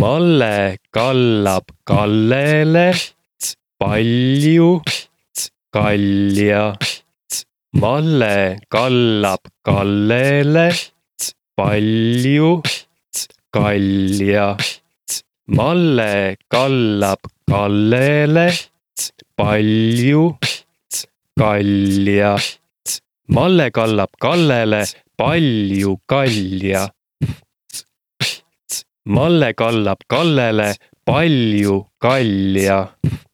Malle kallab Kallele palju kalja. Malle kallab Kallele palju kalja. Malle kallab Kallele palju kalja. Malle kallab Kallele palju kalja. Malle kallab Kallele palju kalja.